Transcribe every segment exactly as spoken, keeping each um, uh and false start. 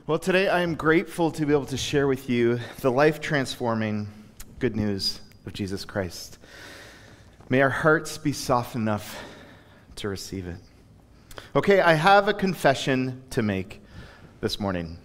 Well, today I am grateful to be able to share with you the life-transforming good news of Jesus Christ. May our hearts be soft enough to receive it. Okay, I have a confession to make this morning.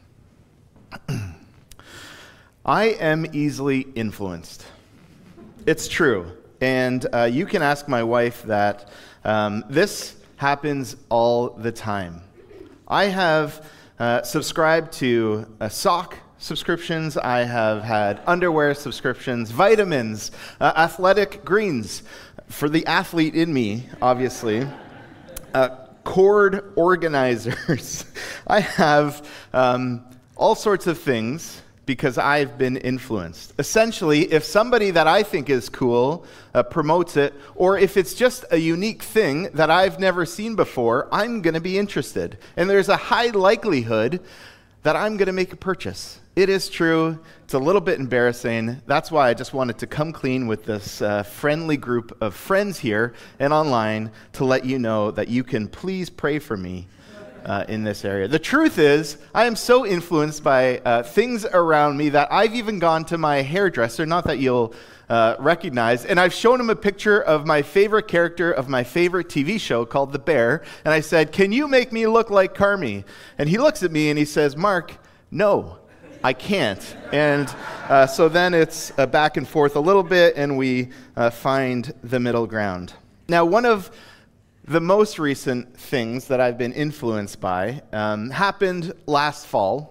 I am easily influenced. It's true, and uh, you can ask my wife that. Um, this happens all the time. I have Uh, subscribed to uh, sock subscriptions. I have had underwear subscriptions, vitamins, uh, athletic greens for the athlete in me, obviously. Uh, cord organizers. I have um, all sorts of things because I've been influenced. Essentially, if somebody that I think is cool uh, promotes it, or if it's just a unique thing that I've never seen before, I'm going to be interested. And there's a high likelihood that I'm going to make a purchase. It is true. It's a little bit embarrassing. That's why I just wanted to come clean with this uh, friendly group of friends here and online to let you know that you can please pray for me Uh, in this area. The truth is, I am so influenced by uh, things around me that I've even gone to my hairdresser, not that you'll uh, recognize, and I've shown him a picture of my favorite character of my favorite T V show called The Bear, and I said, "Can you make me look like Carmi?" And he looks at me and he says, "Mark, no, I can't." And uh, so then it's uh, back and forth a little bit, and we uh, find the middle ground. Now, one of the most recent things that I've been influenced by um, happened last fall.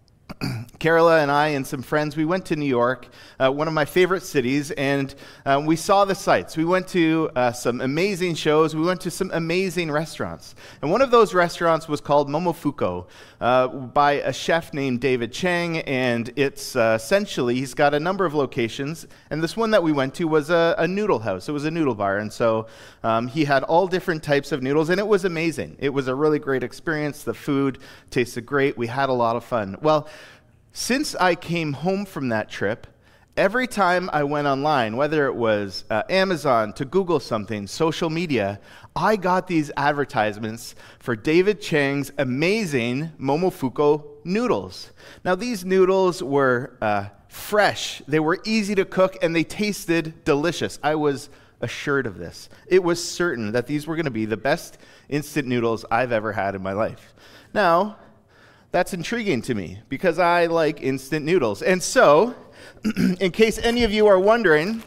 Carola and I and some friends, we went to New York, uh, one of my favorite cities, and um, we saw the sights. We went to uh, some amazing shows. We went to some amazing restaurants. And one of those restaurants was called Momofuku uh, by a chef named David Chang, and it's uh, essentially, he's got a number of locations, and this one that we went to was a, a noodle house. It was a noodle bar, and so um, he had all different types of noodles, and it was amazing. It was a really great experience. The food tasted great. We had a lot of fun. Well, since I came home from that trip, every time I went online, whether it was uh, Amazon, to Google something, social media, I got these advertisements for David Chang's amazing Momofuku noodles. Now, these noodles were uh, fresh, they were easy to cook, and they tasted delicious. I was assured of this. It was certain that these were going to be the best instant noodles I've ever had in my life. Now, that's intriguing to me because I like instant noodles. And so, in case any of you are wondering,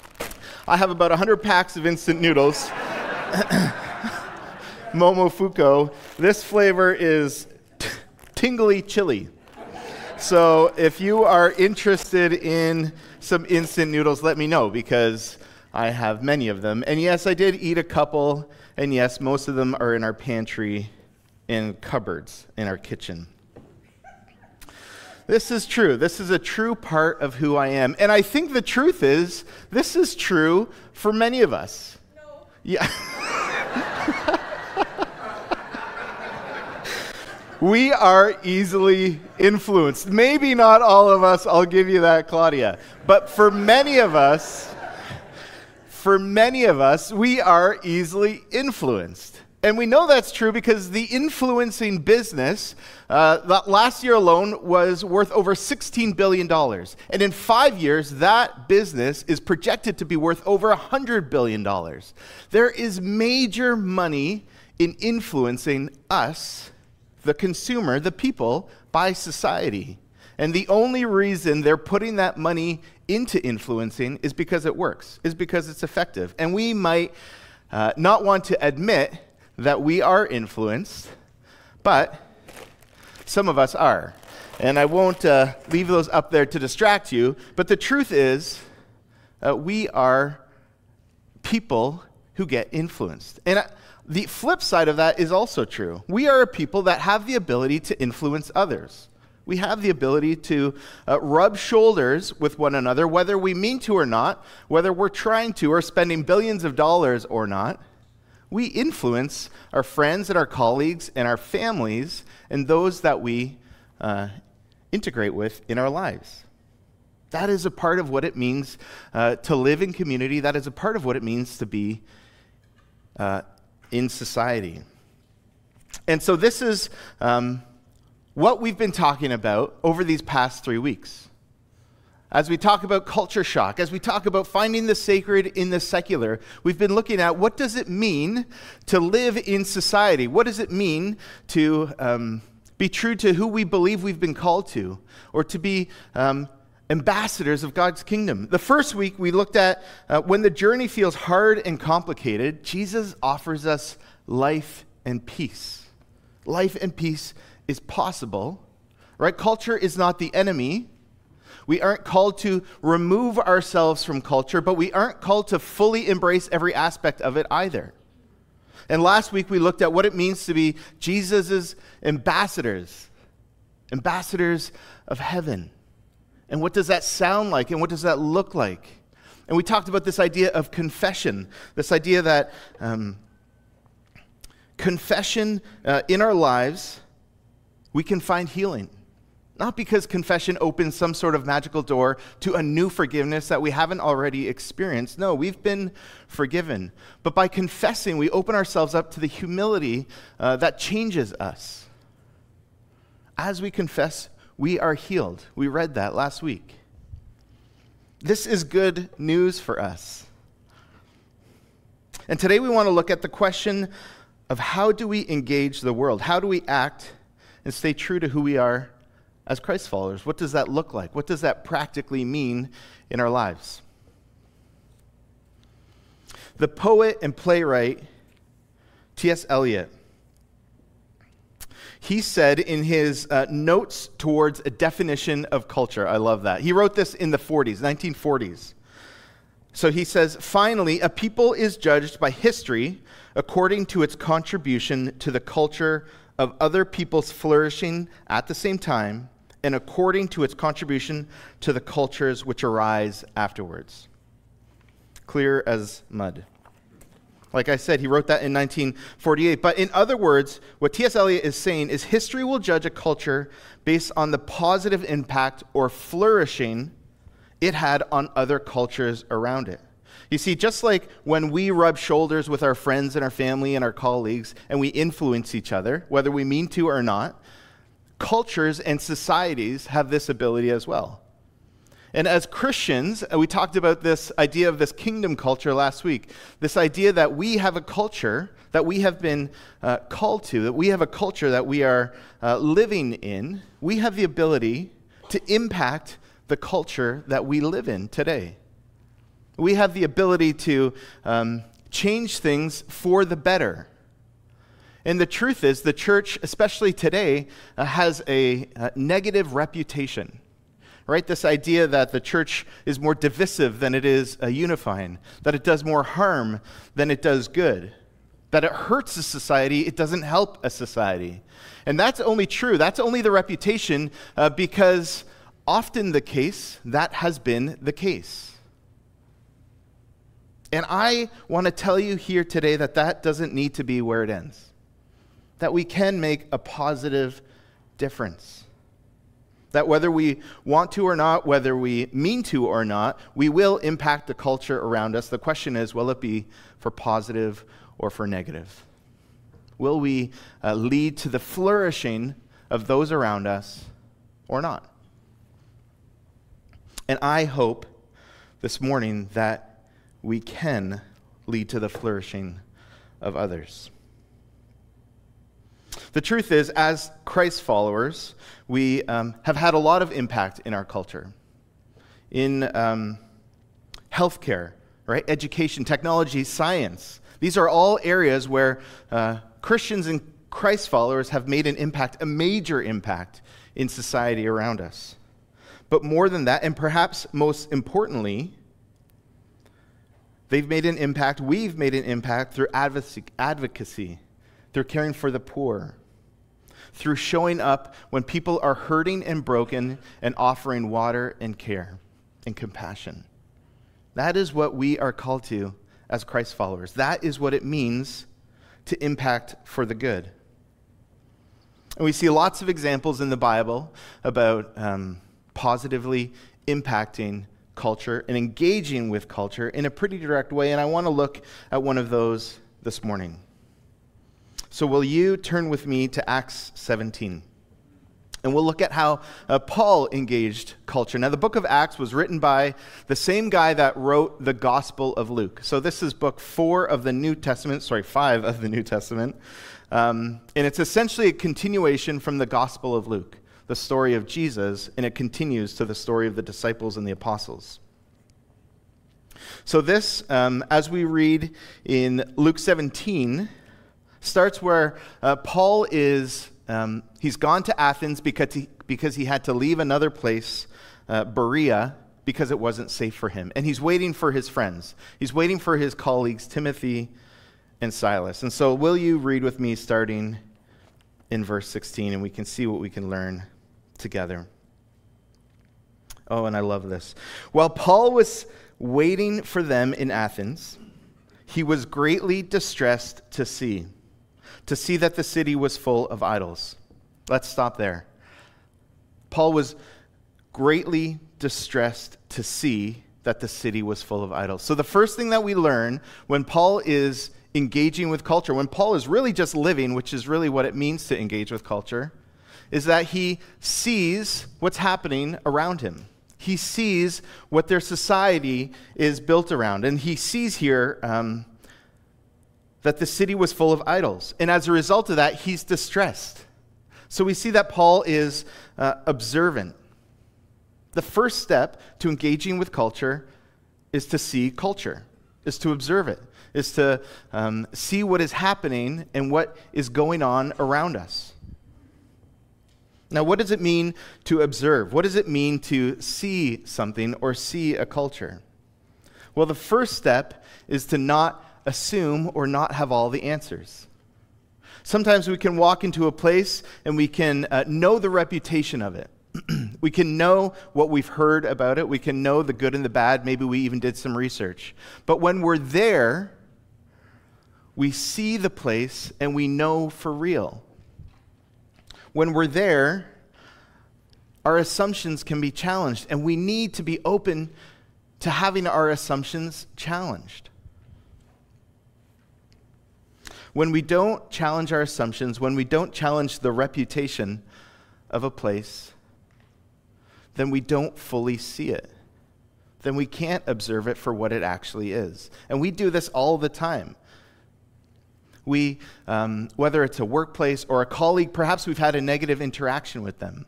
I have about one hundred packs of instant noodles. Momofuku. This flavor is t- tingly chili. So if you are interested in some instant noodles, let me know because I have many of them. And yes, I did eat a couple. And yes, most of them are in our pantry in cupboards in our kitchen. This is true. This is a true part of who I am. And I think the truth is, this is true for many of us. No. Yeah. We are easily influenced. Maybe not all of us, I'll give you that, Claudia. But for many of us, for many of us, we are easily influenced. And we know that's true because the influencing business, uh, that last year alone was worth over sixteen billion dollars. And in five years, that business is projected to be worth over one hundred billion dollars. There is major money in influencing us, the consumer, the people, by society. And the only reason they're putting that money into influencing is because it works, is because it's effective. And we might uh, not want to admit that we are influenced, but some of us are. And I won't uh, leave those up there to distract you, but the truth is uh, we are people who get influenced. And uh, the flip side of that is also true. We are a people that have the ability to influence others. We have the ability to uh, rub shoulders with one another, whether we mean to or not, whether we're trying to or spending billions of dollars or not. We influence our friends and our colleagues and our families and those that we uh, integrate with in our lives. That is a part of what it means uh, to live in community. That is a part of what it means to be uh, in society. And so this is um, what we've been talking about over these past three weeks. As we talk about culture shock, as we talk about finding the sacred in the secular, we've been looking at what does it mean to live in society? What does it mean to um, be true to who we believe we've been called to, or to be um, ambassadors of God's kingdom? The first week we looked at uh, when the journey feels hard and complicated, Jesus offers us life and peace. Life and peace is possible, right? Culture is not the enemy. We aren't called to remove ourselves from culture, but we aren't called to fully embrace every aspect of it either. And last week we looked at what it means to be Jesus' ambassadors, ambassadors of heaven. And what does that sound like, and what does that look like? And we talked about this idea of confession, this idea that um, confession uh, in our lives, we can find healing. Not because confession opens some sort of magical door to a new forgiveness that we haven't already experienced. No, we've been forgiven. But by confessing, we open ourselves up to the humility uh, that changes us. As we confess, we are healed. We read that last week. This is good news for us. And today we want to look at the question of how do we engage the world? How do we act and stay true to who we are as Christ followers? What does that look like? What does that practically mean in our lives? The poet and playwright T S Eliot, he said in his uh, notes towards a definition of culture, I love that. He wrote this in the forties, nineteen forties. So he says, finally, a people is judged by history according to its contribution to the culture of other people's flourishing at the same time, and according to its contribution to the cultures which arise afterwards. Clear as mud. Like I said, he wrote that in nineteen forty-eight. But in other words, what T S Eliot is saying is history will judge a culture based on the positive impact or flourishing it had on other cultures around it. You see, just like when we rub shoulders with our friends and our family and our colleagues, and we influence each other, whether we mean to or not, cultures and societies have this ability as well. And as Christians, we talked about this idea of this kingdom culture last week, this idea that we have a culture that we have been uh, called to, that we have a culture that we are uh, living in. We have the ability to impact the culture that we live in today. We have the ability to um, change things for the better. And the truth is, the church, especially today, uh, has a, a negative reputation, right? This idea that the church is more divisive than it is uh, unifying, that it does more harm than it does good, that it hurts a society, it doesn't help a society. And that's only true. That's only the reputation uh, because often the case, that has been the case. And I want to tell you here today that that doesn't need to be where it ends. That we can make a positive difference. That whether we want to or not, whether we mean to or not, we will impact the culture around us. The question is, will it be for positive or for negative? Will we uh, lead to the flourishing of those around us or not? And I hope this morning that we can lead to the flourishing of others. The truth is, as Christ followers, we um, have had a lot of impact in our culture. In um, healthcare, right? Education, technology, science. These are all areas where uh, Christians and Christ followers have made an impact, a major impact in society around us. But more than that, and perhaps most importantly, they've made an impact, we've made an impact through advocacy, through caring for the poor, through showing up when people are hurting and broken and offering water and care and compassion. That is what we are called to as Christ followers. That is what it means to impact for the good. And we see lots of examples in the Bible about um, positively impacting culture and engaging with culture in a pretty direct way, and I want to look at one of those this morning. So will you turn with me to Acts seventeen? And we'll look at how uh, Paul engaged culture. Now, the book of Acts was written by the same guy that wrote the Gospel of Luke. So this is book four of the New Testament, sorry, five of the New Testament. Um, and it's essentially a continuation from the Gospel of Luke, the story of Jesus, and it continues to the story of the disciples and the apostles. So this, um, as we read in Luke seventeen, starts where uh, Paul is... Um, he's gone to Athens because he, because he had to leave another place, uh, Berea, because it wasn't safe for him. And he's waiting for his friends. He's waiting for his colleagues, Timothy and Silas. And so will you read with me starting in verse sixteen, and we can see what we can learn together. Oh, and I love this. While Paul was waiting for them in Athens, he was greatly distressed to see. to see that the city was full of idols. Let's stop there. Paul was greatly distressed to see that the city was full of idols. So the first thing that we learn when Paul is engaging with culture, when Paul is really just living, which is really what it means to engage with culture, is that he sees what's happening around him. He sees what their society is built around. And he sees here um, that the city was full of idols. And as a result of that, he's distressed. So we see that Paul is uh, observant. The first step to engaging with culture is to see culture, is to observe it, is to um, see what is happening and what is going on around us. Now, what does it mean to observe? What does it mean to see something or see a culture? Well, the first step is to not assume or not have all the answers. Sometimes we can walk into a place and we can uh, know the reputation of it. We can know what we've heard about it. We can know the good and the bad. Maybe we even did some research. But when we're there, we see the place and we know for real. When we're there, our assumptions can be challenged, and we need to be open to having our assumptions challenged. When we don't challenge our assumptions, when we don't challenge the reputation of a place, then we don't fully see it. Then we can't observe it for what it actually is. And we do this all the time. We, um, whether it's a workplace or a colleague, perhaps we've had a negative interaction with them.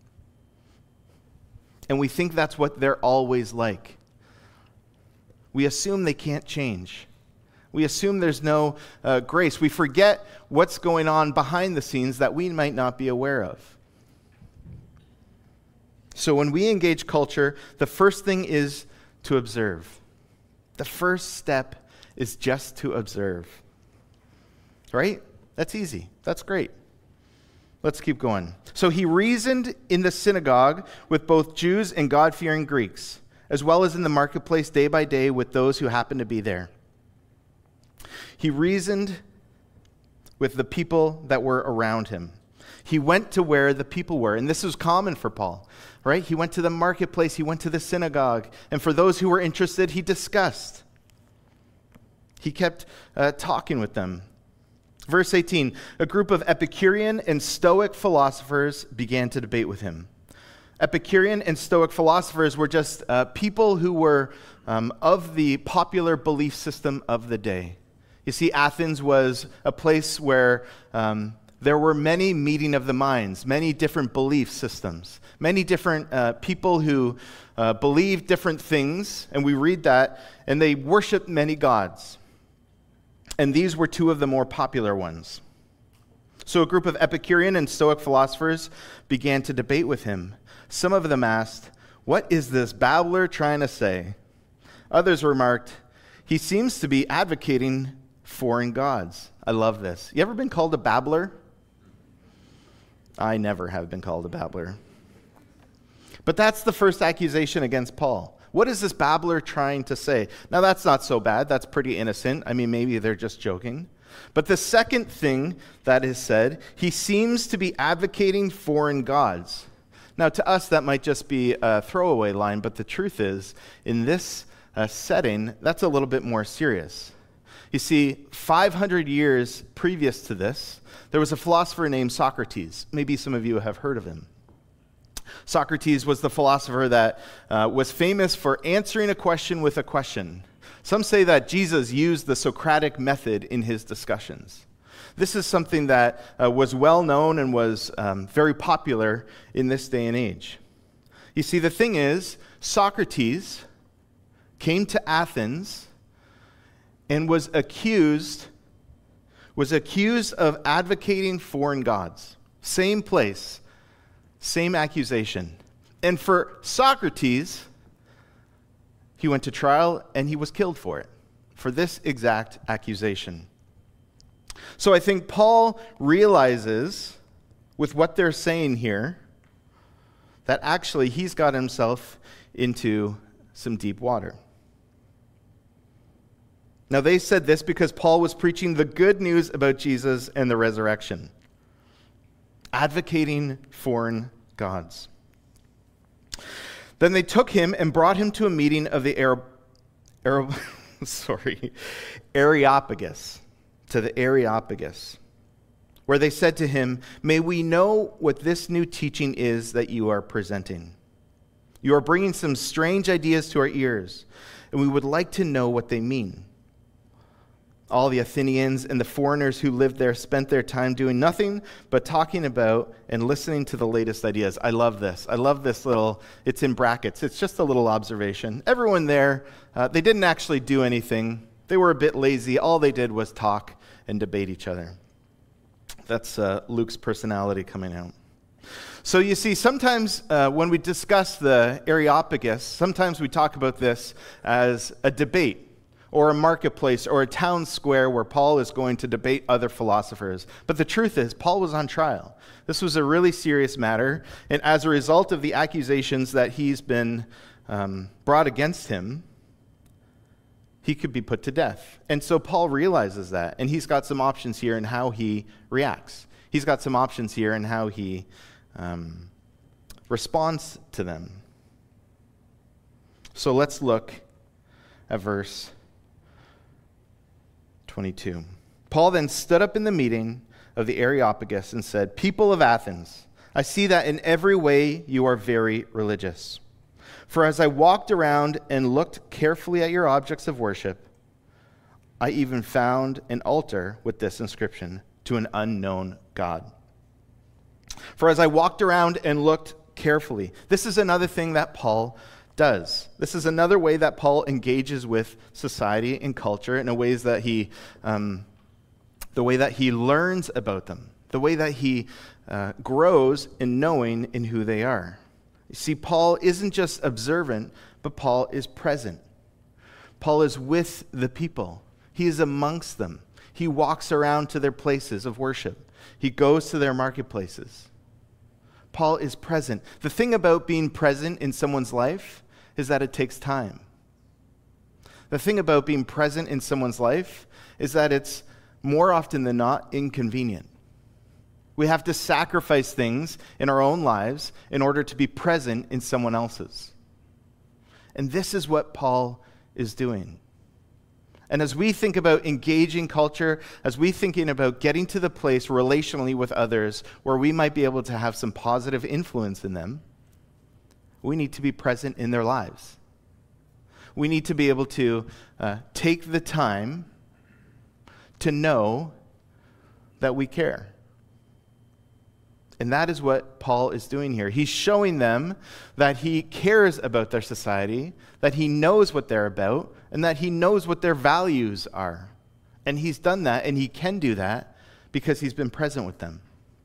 And we think that's what they're always like. We assume they can't change. We assume there's no uh, grace. We forget what's going on behind the scenes that we might not be aware of. So when we engage culture, the first thing is to observe. The first step is just to observe. Right? That's easy. That's great. Let's keep going. So he reasoned in the synagogue with both Jews and God-fearing Greeks, as well as in the marketplace day by day with those who happened to be there. He reasoned with the people that were around him. He went to where the people were, and this was common for Paul, right? He went to the marketplace, he went to the synagogue, and for those who were interested, he discussed. He kept uh, talking with them. Verse eighteen, a group of Epicurean and Stoic philosophers began to debate with him. Epicurean and Stoic philosophers were just uh, people who were um, of the popular belief system of the day. You see, Athens was a place where um, there were many meeting of the minds, many different belief systems, many different uh, people who uh, believed different things, and we read that, and they worshiped many gods. And these were two of the more popular ones. So a group of Epicurean and Stoic philosophers began to debate with him. Some of them asked, "What is this babbler trying to say?" Others remarked, "He seems to be advocating foreign gods." I love this. You ever been called a babbler? I never have been called a babbler. But that's the first accusation against Paul. What is this babbler trying to say? Now, that's not so bad. That's pretty innocent. I mean, maybe they're just joking. But the second thing that is said, he seems to be advocating foreign gods. Now, to us, that might just be a throwaway line, but the truth is, in this uh, setting, that's a little bit more serious. You see, five hundred years previous to this, there was a philosopher named Socrates. Maybe some of you have heard of him. Socrates was the philosopher that uh, was famous for answering a question with a question. Some say that Jesus used the Socratic method in his discussions. This is something that uh, was well known and was um, very popular in this day and age. You see, the thing is, Socrates came to Athens and was accused, was accused of advocating foreign gods. Same place, same accusation. And for Socrates, he went to trial and he was killed for it, for this exact accusation. So I think Paul realizes, with what they're saying here, that actually he's got himself into some deep water. Now, they said this because Paul was preaching the good news about Jesus and the resurrection, advocating foreign gods. Then they took him and brought him to a meeting of the Arab, Arab, sorry, Areopagus, to the Areopagus, where they said to him, "May we know what this new teaching is that you are presenting? You are bringing some strange ideas to our ears, and we would like to know what they mean." All the Athenians and the foreigners who lived there spent their time doing nothing but talking about and listening to the latest ideas. I love this. I love this little, it's in brackets. It's just a little observation. Everyone there, uh, they didn't actually do anything. They were a bit lazy. All they did was talk and debate each other. That's uh, Luke's personality coming out. So you see, sometimes uh, when we discuss the Areopagus, sometimes we talk about this as a debate, or a marketplace, or a town square where Paul is going to debate other philosophers. But the truth is, Paul was on trial. This was a really serious matter, and as a result of the accusations that he's been um, brought against him, he could be put to death. And so Paul realizes that, and he's got some options here in how he reacts. He's got some options here in how he um, responds to them. So let's look at verse twenty-two. Paul then stood up in the meeting of the Areopagus and said, "People of Athens, I see that in every way you are very religious. For as I walked around and looked carefully at your objects of worship, I even found an altar with this inscription, 'To an unknown God.'" For as I walked around and looked carefully, this is another thing that Paul does. This is another way that Paul engages with society and culture in a ways that he, um, the way that he learns about them, the way that he uh, grows in knowing in who they are. You see, Paul isn't just observant, but Paul is present. Paul is with the people. He is amongst them. He walks around to their places of worship. He goes to their marketplaces. Paul is present. The thing about being present in someone's life is that it takes time. The thing about being present in someone's life is that it's more often than not inconvenient. We have to sacrifice things in our own lives in order to be present in someone else's. And this is what Paul is doing. And as we think about engaging culture, as we thinking about getting to the place relationally with others where we might be able to have some positive influence in them, we need to be present in their lives. We need to be able to uh, take the time to know that we care. And that is what Paul is doing here. He's showing them that he cares about their society, that he knows what they're about, and that he knows what their values are. And he's done that, and he can do that because he's been present with them.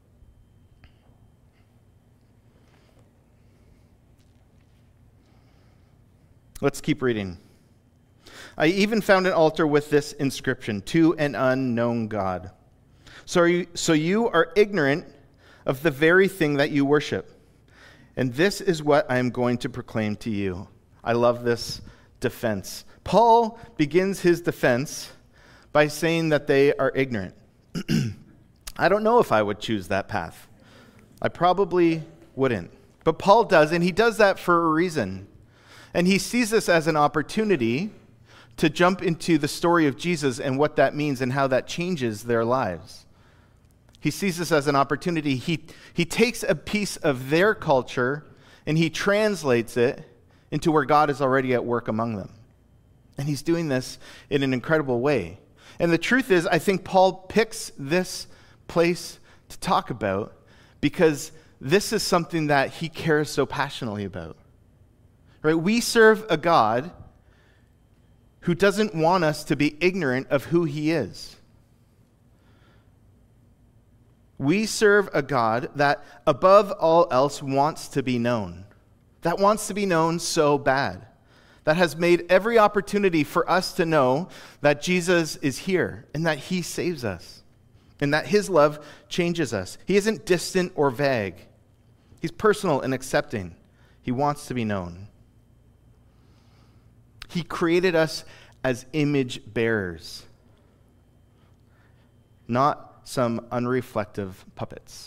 Let's keep reading. I even found an altar with this inscription, "To an unknown God." So, are you, so you are ignorant of the very thing that you worship. And this is what I am going to proclaim to you. I love this defense. Paul begins his defense by saying that they are ignorant. I don't know if I would choose that path. I probably wouldn't. But Paul does, and he does that for a reason. And he sees this as an opportunity to jump into the story of Jesus and what that means and how that changes their lives. He sees this as an opportunity. He, he takes a piece of their culture and he translates it into where God is already at work among them. And he's doing this in an incredible way. And the truth is, I think Paul picks this place to talk about because this is something that he cares so passionately about. Right? We serve a God who doesn't want us to be ignorant of who he is. We serve a God that above all else wants to be known. That wants to be known so bad. That has made every opportunity for us to know that Jesus is here and that he saves us and that his love changes us. He isn't distant or vague. He's personal and accepting. He wants to be known. He created us as image bearers, not some unreflective puppets.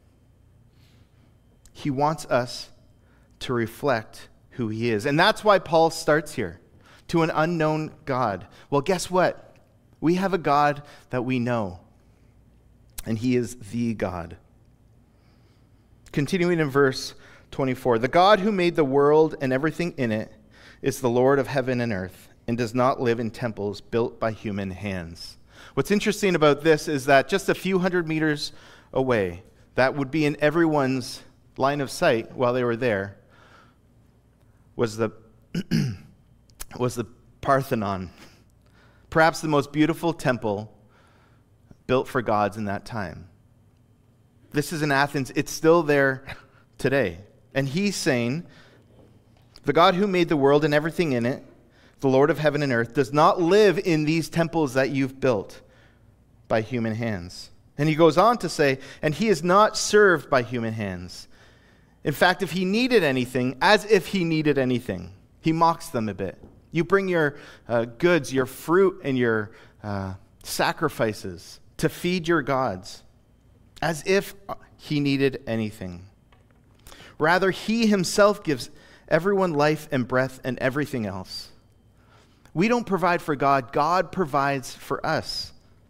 He wants us to reflect who he is. And that's why Paul starts here, to an unknown God. Well, guess what? We have a God that we know, and he is the God. Continuing in verse twenty-four, the God who made the world and everything in it is the Lord of heaven and earth, and does not live in temples built by human hands. What's interesting about this is that just a few hundred meters away, that would be in everyone's line of sight while they were there, was the was the Parthenon, perhaps the most beautiful temple built for gods in that time. This is in Athens. It's still there today. And he's saying, the God who made the world and everything in it, the Lord of heaven and earth, does not live in these temples that you've built by human hands. And he goes on to say, and he is not served by human hands. In fact, if he needed anything, as if he needed anything, he mocks them a bit. You bring your uh, goods, your fruit, and your uh, sacrifices to feed your gods, as if he needed anything. Rather, he himself gives everyone life and breath and everything else. We don't provide for God. God provides for us.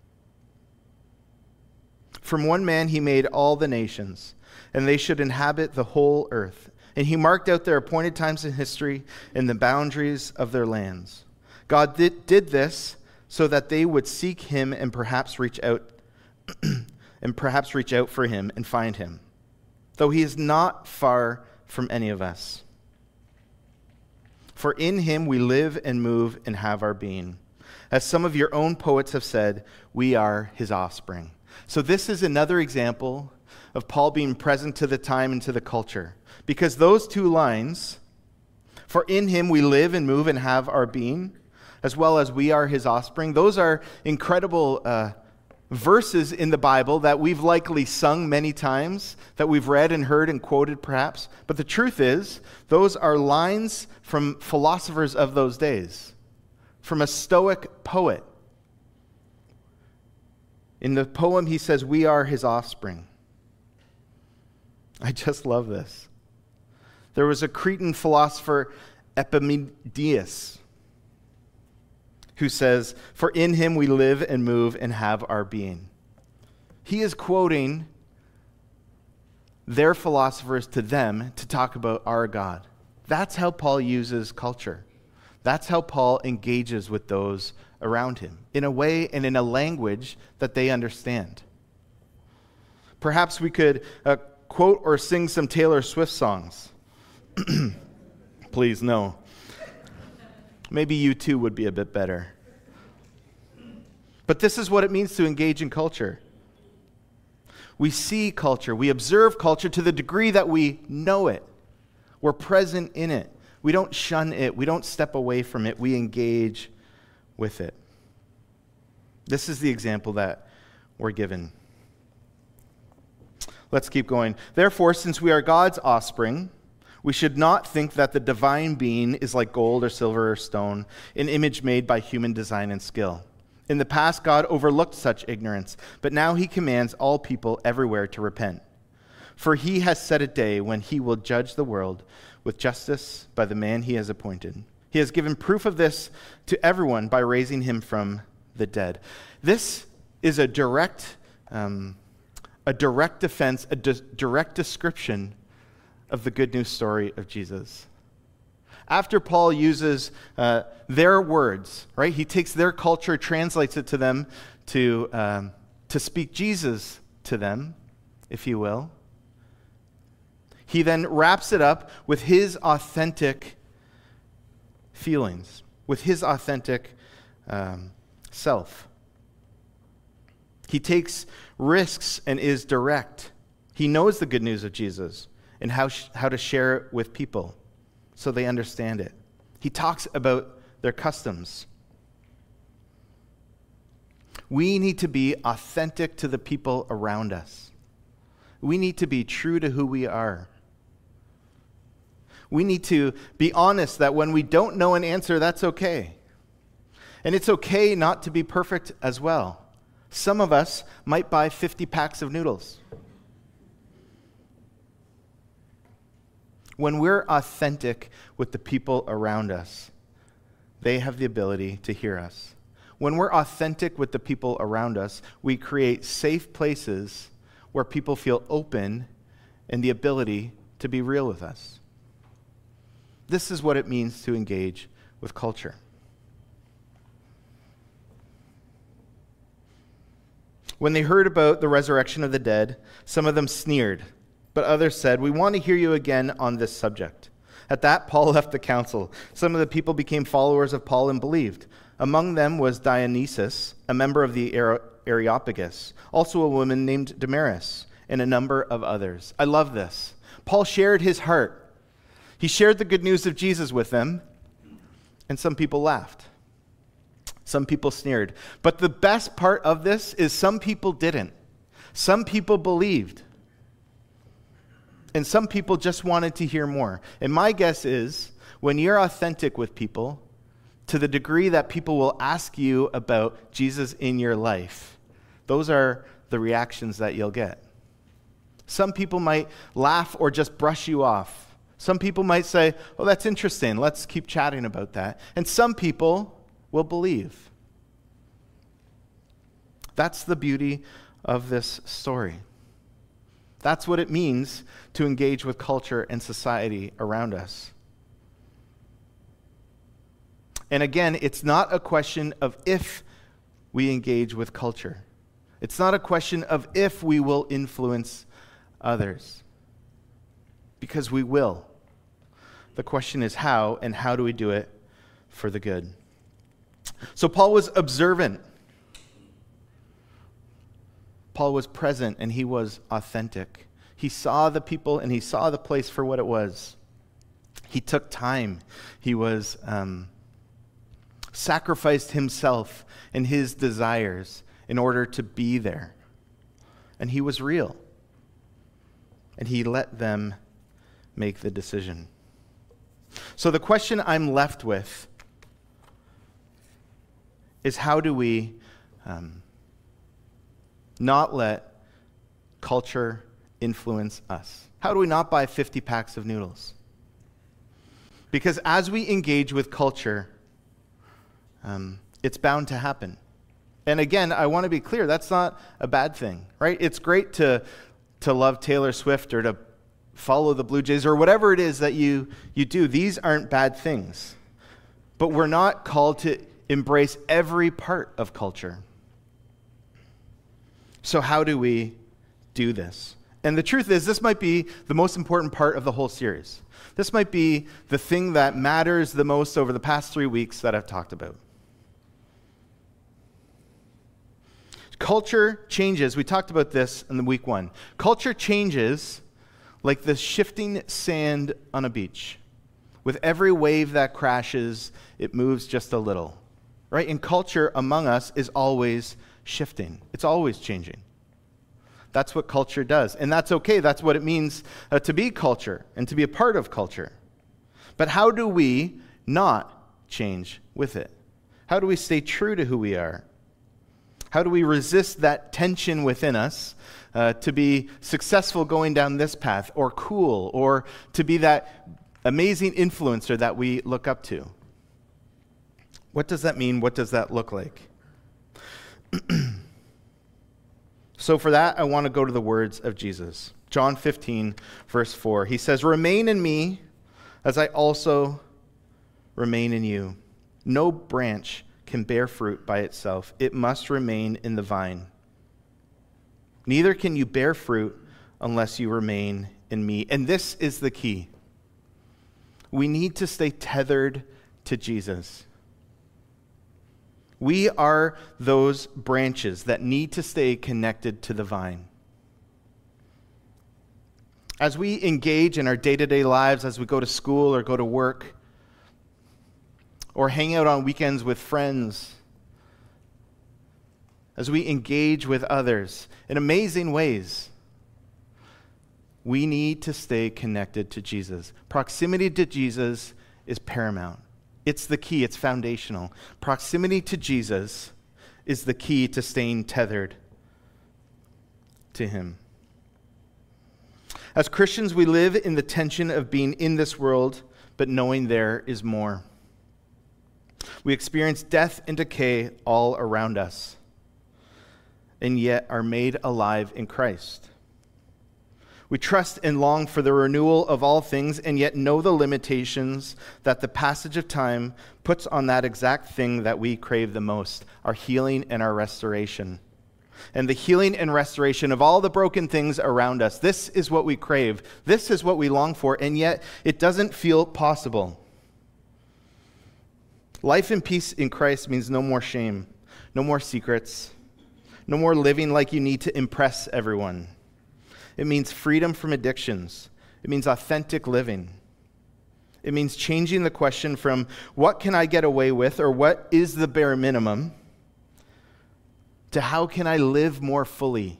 From one man he made all the nations, and they should inhabit the whole earth. And he marked out their appointed times in history and the boundaries of their lands. God did, did this so that they would seek him and perhaps reach out and perhaps reach out for him and find him, though he is not far from any of us. For in him we live and move and have our being. As some of your own poets have said, we are his offspring. So this is another example of Paul being present to the time and to the culture. Because those two lines, for in him we live and move and have our being, as well as we are his offspring, those are incredible uh, verses in the Bible that we've likely sung many times, that we've read and heard and quoted perhaps. But the truth is, those are lines from philosophers of those days, from a Stoic poet. In the poem, he says, we are his offspring. I just love this. There was a Cretan philosopher, Epimenides, who says, for in him we live and move and have our being. He is quoting their philosophers to them to talk about our God. That's how Paul uses culture. That's how Paul engages with those around him, in a way and in a language that they understand. Perhaps we could uh, quote or sing some Taylor Swift songs. Please, no. Maybe you too would be a bit better. But this is what it means to engage in culture. We see culture, we observe culture to the degree that we know it. We're present in it. We don't shun it. We don't step away from it. We engage with it. This is the example that we're given. Let's keep going. Therefore, since we are God's offspring, we should not think that the divine being is like gold or silver or stone, an image made by human design and skill. In the past, God overlooked such ignorance, but now he commands all people everywhere to repent. For he has set a day when he will judge the world with justice by the man he has appointed. He has given proof of this to everyone by raising him from the dead. This is a direct, um, a direct defense, a di- direct description of the good news story of Jesus. After Paul uses uh, their words, right? He takes their culture, translates it to them to, um, to speak Jesus to them, if you will. He then wraps it up with his authentic feelings, with his authentic um, self. He takes risks and is direct. He knows the good news of Jesus and how, sh- how to share it with people so they understand it. He talks about their customs. We need to be authentic to the people around us. We need to be true to who we are. We need to be honest that when we don't know an answer, that's okay. And it's okay not to be perfect as well. Some of us might buy fifty packs of noodles. When we're authentic with the people around us, they have the ability to hear us. When we're authentic with the people around us, we create safe places where people feel open and the ability to be real with us. This is what it means to engage with culture. When they heard about the resurrection of the dead, some of them sneered, but others said, "We want to hear you again on this subject." At that, Paul left the council. Some of the people became followers of Paul and believed. Among them was Dionysius, a member of the Areopagus, also a woman named Damaris, and a number of others. I love this. Paul shared his heart. He shared the good news of Jesus with them, and some people laughed. Some people sneered. But the best part of this is some people didn't. Some people believed. And some people just wanted to hear more. And my guess is, when you're authentic with people, to the degree that people will ask you about Jesus in your life, those are the reactions that you'll get. Some people might laugh or just brush you off. Some people might say, "Oh, that's interesting. Let's keep chatting about that." And some people will believe. That's the beauty of this story. That's what it means to engage with culture and society around us. And again, it's not a question of if we engage with culture. It's not a question of if we will influence others, because we will. The question is how, and how do we do it for the good? So Paul was observant. Paul was present, and he was authentic. He saw the people, and he saw the place for what it was. He took time. He was um, sacrificed himself and his desires in order to be there. And he was real. And he let them make the decision. So the question I'm left with is, how do we um, not let culture influence us? How do we not buy fifty packs of noodles? Because as we engage with culture, um, it's bound to happen. And again, I want to be clear, that's not a bad thing, right? It's great to, to love Taylor Swift or to follow the Blue Jays or whatever it is that you, you do. These aren't bad things. But we're not called to embrace every part of culture. So how do we do this? And the truth is, this might be the most important part of the whole series. This might be the thing that matters the most over the past three weeks that I've talked about. Culture changes. We talked about this in the week one. Culture changes like the shifting sand on a beach. With every wave that crashes, it moves just a little, right? And culture among us is always shifting. It's always changing. That's what culture does. And that's okay. That's what it means uh, to be culture and to be a part of culture. But how do we not change with it? How do we stay true to who we are? How do we resist that tension within us uh, to be successful going down this path, or cool, or to be that amazing influencer that we look up to? What does that mean? What does that look like? So for that, I want to go to the words of Jesus. John fifteen, verse four. He says, "Remain in me as I also remain in you. No branch can bear fruit by itself. It must remain in the vine. Neither can you bear fruit unless you remain in me." And this is the key. We need to stay tethered to Jesus. We are those branches that need to stay connected to the vine. As we engage in our day-to-day lives, as we go to school or go to work, or hang out on weekends with friends, as we engage with others in amazing ways, we need to stay connected to Jesus. Proximity to Jesus is paramount. It's the key. It's foundational. Proximity to Jesus is the key to staying tethered to him. As Christians, we live in the tension of being in this world, but knowing there is more. We experience death and decay all around us, and yet are made alive in Christ. We trust and long for the renewal of all things, and yet know the limitations that the passage of time puts on that exact thing that we crave the most, our healing and our restoration. And the healing and restoration of all the broken things around us. This is what we crave. This is what we long for, and yet it doesn't feel possible. Life and peace in Christ means no more shame, no more secrets, no more living like you need to impress everyone. It means freedom from addictions. It means authentic living. It means changing the question from what can I get away with or what is the bare minimum to how can I live more fully?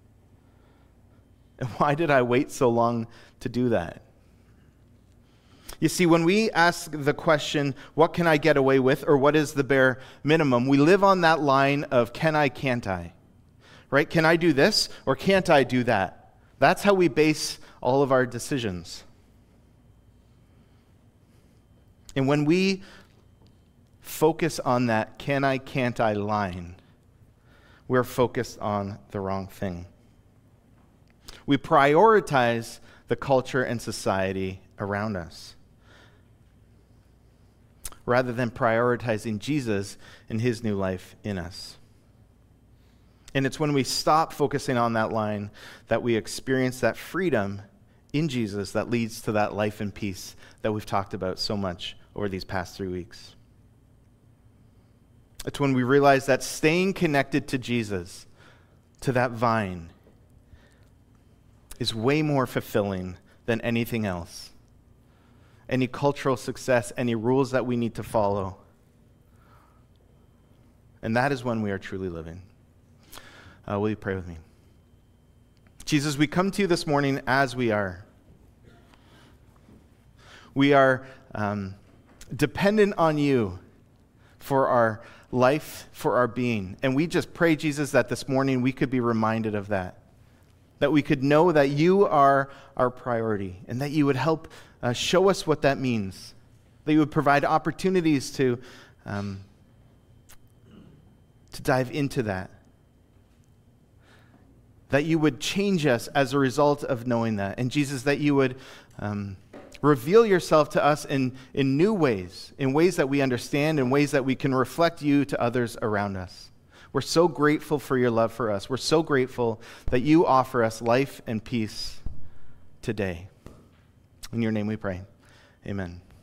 And why did I wait so long to do that? You see, when we ask the question, what can I get away with or what is the bare minimum, we live on that line of can I, can't I? Right? Can I do this or can't I do that? That's how we base all of our decisions. And when we focus on that can I, can't I line, we're focused on the wrong thing. We prioritize the culture and society around us rather than prioritizing Jesus and his new life in us. And it's when we stop focusing on that line that we experience that freedom in Jesus that leads to that life and peace that we've talked about so much over these past three weeks. It's when we realize that staying connected to Jesus, to that vine, is way more fulfilling than anything else. Any cultural success, any rules that we need to follow. And that is when we are truly living. Uh, will you pray with me? Jesus, we come to you this morning as we are. We are um, dependent on you for our life, for our being. And we just pray, Jesus, that this morning we could be reminded of that. That we could know that you are our priority and that you would help uh, show us what that means. That you would provide opportunities to, um, to dive into that. That you would change us as a result of knowing that. And Jesus, that you would um, reveal yourself to us in, in new ways, in ways that we understand, in ways that we can reflect you to others around us. We're so grateful for your love for us. We're so grateful that you offer us life and peace today. In your name we pray. Amen.